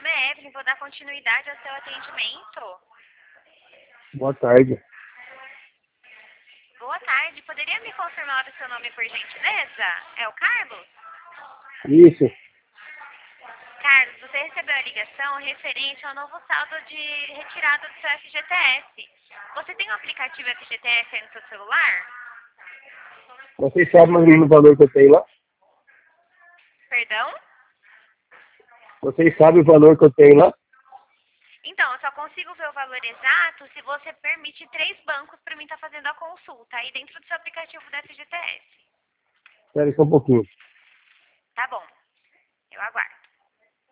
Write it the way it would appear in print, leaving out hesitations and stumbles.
nome é Evelyn, vou dar continuidade ao seu atendimento. Boa tarde. Boa tarde, poderia me confirmar o seu nome por gentileza? É o Carlos? Isso. Carlos, você recebeu a ligação referente ao novo saldo de retirada do seu FGTS. Você tem o aplicativo FGTS aí no seu celular? Vocês sabem mais ou menos o valor que eu tenho lá? Perdão? Vocês sabem o valor que eu tenho lá? Então, eu só consigo ver o valor exato se você permite 3 bancos para mim estar fazendo a consulta aí dentro do seu aplicativo da FGTS. Espera só um pouquinho. Tá bom, eu aguardo.